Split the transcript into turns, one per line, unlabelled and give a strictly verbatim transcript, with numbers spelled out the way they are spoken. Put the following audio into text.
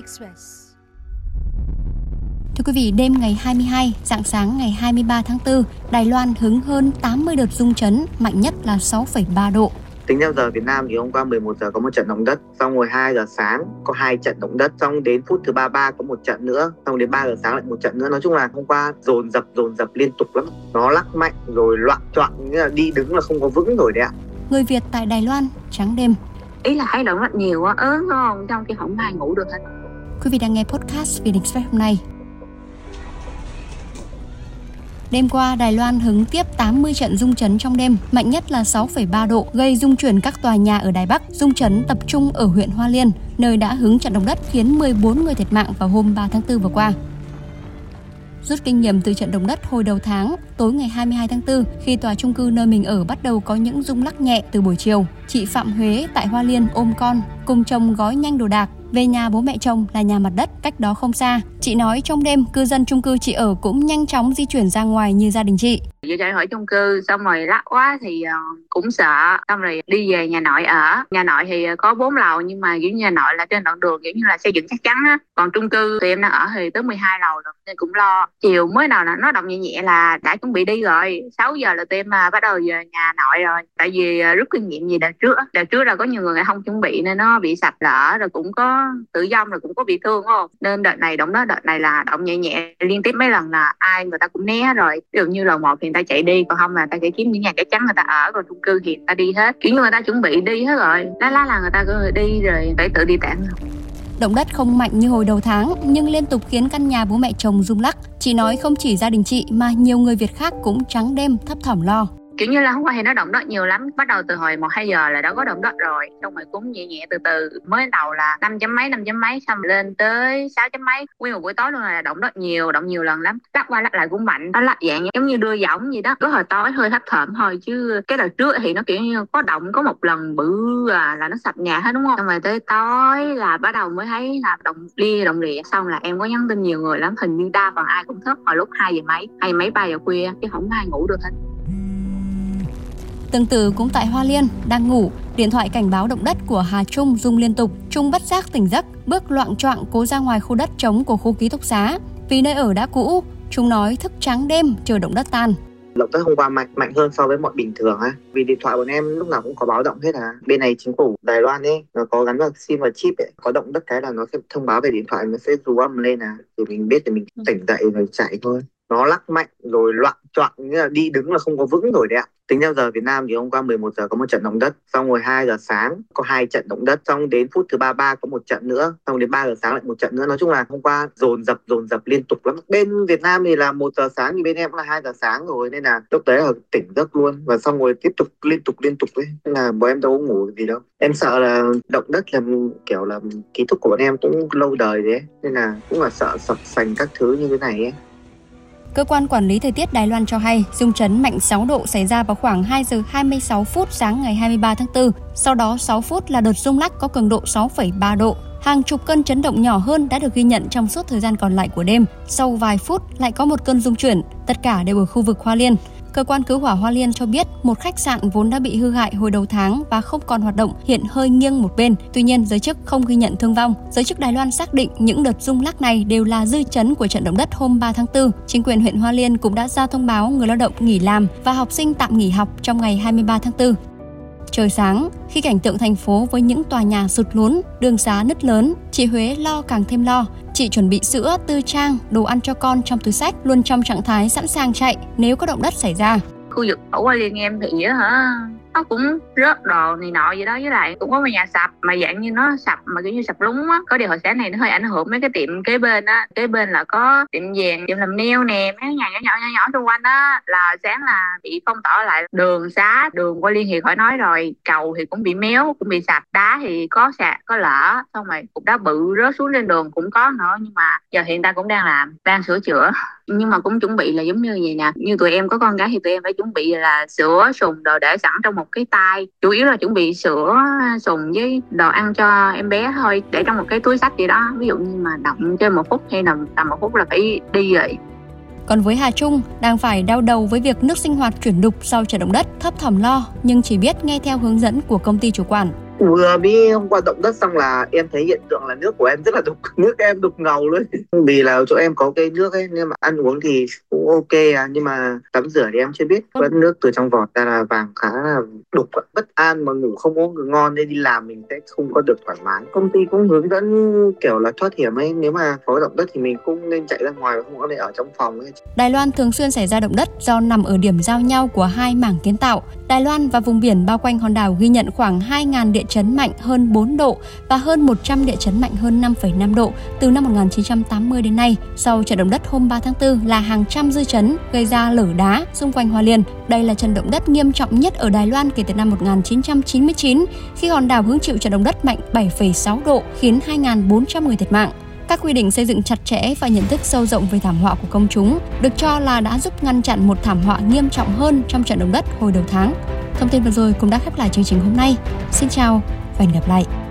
Express. Thưa quý vị, đêm ngày hai mươi hai, rạng sáng ngày hai mươi ba tháng tư, Đài Loan hứng hơn tám mươi đợt rung chấn, mạnh nhất là sáu phẩy ba độ.
Tính theo giờ Việt Nam thì hôm qua mười một giờ có một trận động đất, xong rồi hai giờ sáng có hai trận động đất, xong đến phút thứ ba mươi ba có một trận nữa, xong đến ba giờ sáng lại một trận nữa. Nói chung là hôm qua dồn dập dồn dập liên tục lắm. Nó lắc mạnh rồi loạn choạng, nghĩa là đi đứng là không có vững rồi đấy ạ.
Người Việt tại Đài Loan trắng đêm.
Ý là thấy động rất nhiều á, ớn không, trong khi không ai ngủ được hết.
Quý vị đang nghe podcast Việt Express hôm nay. Đêm qua, Đài Loan hứng tiếp tám mươi trận rung chấn trong đêm, mạnh nhất là sáu phẩy ba độ, gây rung chuyển các tòa nhà ở Đài Bắc. Rung chấn tập trung ở huyện Hoa Liên, nơi đã hứng trận động đất khiến mười bốn người thiệt mạng vào hôm ba tháng tư vừa qua. Rút kinh nghiệm từ trận động đất hồi đầu tháng, tối ngày hai mươi hai tháng tư, khi tòa chung cư nơi mình ở bắt đầu có những rung lắc nhẹ từ buổi chiều, chị Phạm Huế tại Hoa Liên ôm con, cùng chồng gói nhanh đồ đạc, về nhà bố mẹ chồng là nhà mặt đất cách đó không xa. Chị nói trong đêm, cư dân chung cư chị ở cũng nhanh chóng di chuyển ra ngoài như gia đình chị.
Vừa chạy khỏi chung cư, xong rồi lắc quá thì uh, cũng sợ, xong rồi đi về nhà nội ở. Nhà nội thì có bốn lầu, nhưng mà kiểu như nhà nội là trên đoạn đường kiểu như là xây dựng chắc chắn á. Còn chung cư tụi em đang ở thì tới mười hai lầu rồi, nên cũng lo. Chiều mới đầu là nó động nhẹ nhẹ là đã chuẩn bị đi rồi. sáu giờ là tụi em uh, bắt đầu về nhà nội rồi. Tại vì uh, rút kinh nghiệm gì đợt trước. Đợt trước là có nhiều người không chuẩn bị nên nó bị sập lỡ, rồi cũng có tử vong, rồi cũng có bị thương không. Nên đợt này động đó, đợt này là động nhẹ nhẹ liên tiếp mấy lần là ai người ta cũng né rồi. Ví dụ như lầu một thì người ta chạy đi, còn không là người ta sẽ kiếm những nhà cái chắn người ta ở, còn chung cư thì người ta đi hết, kiểu như người ta chuẩn bị đi hết rồi, lá lá là người ta cứ đi rồi phải tự đi tản.
Động đất không mạnh như hồi đầu tháng, nhưng liên tục khiến căn nhà bố mẹ chồng rung lắc. Chị nói không chỉ gia đình chị mà nhiều người Việt khác cũng trắng đêm thấp thỏm lo.
Kiểu như là hôm qua thì nó động đất nhiều lắm, bắt đầu từ hồi một hai giờ là đã có động đất rồi, xong rồi cũng nhẹ nhẹ từ từ, mới đầu là năm chấm mấy năm chấm mấy, xong lên tới sáu chấm mấy, nguyên một buổi tối luôn là động đất nhiều, động nhiều lần lắm, lắc qua lắc lại cũng mạnh, nó lắc dạng giống như đưa võng gì đó, có hồi tối hơi thấp thởm thôi, chứ cái đợt trước thì nó kiểu như có động có một lần bự à, là nó sập nhà hết đúng không, xong rồi tới tối là bắt đầu mới thấy là động lia động lịa, xong là em có nhắn tin nhiều người lắm, hình như đa phần ai cũng thức hồi lúc hai giờ mấy, hai mấy ba giờ khuya, chứ không ai ngủ được hết.
Tương tự cũng tại Hoa Liên, đang ngủ, điện thoại cảnh báo động đất của Hà Trung rung liên tục. Trung bất giác tỉnh giấc, bước loạng choạng cố ra ngoài khu đất trống của khu ký túc xá. Vì nơi ở đã cũ, Trung nói thức trắng đêm chờ động đất tan.
Động đất hôm qua mạnh mạnh hơn so với mọi bình thường á, vì điện thoại bọn em lúc nào cũng có báo động hết à. Bên này chính phủ Đài Loan ấy, nó có gắn vào sim và chip ấy, có động đất cái là nó sẽ thông báo về điện thoại, nó sẽ rú âm lên à, thì mình biết thì mình tỉnh dậy rồi chạy thôi. Nó lắc mạnh rồi loạn choạng, nghĩa là đi đứng là không có vững rồi đấy ạ. Tính theo giờ Việt Nam thì hôm qua mười một giờ có một trận động đất, xong rồi hai giờ sáng có hai trận động đất, xong đến phút thứ ba mươi ba có một trận nữa, xong đến ba giờ sáng lại một trận nữa. Nói chung là hôm qua dồn dập dồn dập liên tục lắm. Bên Việt Nam thì là một giờ sáng, thì bên em cũng là hai giờ sáng rồi, nên là lúc đấy là tỉnh giấc luôn, và xong rồi tiếp tục liên tục liên tục ấy, nên là bọn em đâu có ngủ gì đâu. Em sợ là động đất là kiểu là ký túc của bọn em cũng lâu đời đấy, nên là cũng là sợ sập sành các thứ như thế này ấy.
Cơ quan quản lý thời tiết Đài Loan cho hay, rung chấn mạnh sáu độ xảy ra vào khoảng hai giờ hai mươi sáu phút sáng ngày hai mươi ba tháng tư. Sau đó sáu phút là đợt rung lắc có cường độ sáu phẩy ba độ. Hàng chục cơn chấn động nhỏ hơn đã được ghi nhận trong suốt thời gian còn lại của đêm. Sau vài phút lại có một cơn rung chuyển, tất cả đều ở khu vực Hoa Liên. Cơ quan cứu hỏa Hoa Liên cho biết một khách sạn vốn đã bị hư hại hồi đầu tháng và không còn hoạt động hiện hơi nghiêng một bên. Tuy nhiên, giới chức không ghi nhận thương vong. Giới chức Đài Loan xác định những đợt rung lắc này đều là dư chấn của trận động đất hôm ba tháng tư. Chính quyền huyện Hoa Liên cũng đã ra thông báo người lao động nghỉ làm và học sinh tạm nghỉ học trong ngày hai mươi ba tháng tư. Trời sáng, khi cảnh tượng thành phố với những tòa nhà sụt lún, đường xá nứt lớn, chị Huế lo càng thêm lo. Chị chuẩn bị sữa, tư trang, đồ ăn cho con trong túi xách, luôn trong trạng thái sẵn sàng chạy nếu có động đất xảy ra.
Khu vực ở Hoa Liên em thì á hả, nó cũng rớt đồ này nọ gì đó, với lại cũng có một nhà sập mà dạng như nó sập mà kiểu như sập lún á. Có điều hồi sáng này nó hơi ảnh hưởng mấy cái tiệm kế bên á, kế bên là có tiệm vàng, tiệm làm nail nè, mấy nhà nhỏ nhỏ nhỏ nhỏ xung quanh á, là sáng là bị phong tỏa lại. Đường xá, đường Hoa Liên thì khỏi nói rồi, cầu thì cũng bị méo, cũng bị sập, đá thì có sạt có lở, xong rồi cục đá bự rớt xuống trên đường cũng có nữa, nhưng mà giờ hiện tại cũng đang làm, đang sửa chữa. Nhưng mà cũng chuẩn bị là giống như vậy nè, như tụi em có con gái thì tụi em phải chuẩn bị là sữa, sùng đồ để sẵn trong một cái tay, chủ yếu là chuẩn bị sữa, sùng với đồ ăn cho em bé thôi, để trong một cái túi xách gì đó, ví dụ như mà động trên một phút hay là tầm một phút là phải đi rồi.
Còn với Hà Trung, đang phải đau đầu với việc nước sinh hoạt chuyển đục sau trận động đất, thấp thỏm lo nhưng chỉ biết nghe theo hướng dẫn của công ty chủ quản.
Vừa mới hôm qua động đất xong là em thấy hiện tượng là nước của em rất là đục, nước em đục ngầu luôn. Vì là chỗ em có cái nước ấy nhưng mà ăn uống thì cũng ok à, nhưng mà tắm rửa thì em chưa biết, vẫn nước từ trong vòi ra là vàng khá là đục, bất an mà ngủ không có ngon nên đi làm mình sẽ không có được thoải mái. Công ty cũng hướng dẫn kiểu là thoát hiểm ấy, nếu mà có động đất thì mình cũng nên chạy ra ngoài và không có nên ở trong phòng ấy.
Đài Loan thường xuyên xảy ra động đất do nằm ở điểm giao nhau của hai mảng kiến tạo. Đài Loan và vùng biển bao quanh hòn đảo ghi nhận khoảng hai nghìn địa chấn mạnh hơn bốn độ và hơn một trăm địa chấn mạnh hơn năm phẩy năm độ từ năm một nghìn chín trăm tám mươi đến nay. Sau trận động đất hôm ba tháng tư là hàng trăm dư chấn gây ra lở đá xung quanh Hoa Liên. Đây là trận động đất nghiêm trọng nhất ở Đài Loan kể từ năm một nghìn chín trăm chín mươi chín khi hòn đảo hứng chịu trận động đất mạnh bảy phẩy sáu độ khiến hai nghìn bốn trăm người thiệt mạng. Các quy định xây dựng chặt chẽ và nhận thức sâu rộng về thảm họa của công chúng được cho là đã giúp ngăn chặn một thảm họa nghiêm trọng hơn trong trận động đất hồi đầu tháng. Thông tin vừa rồi cũng đã khép lại chương trình hôm nay. Xin chào và hẹn gặp lại.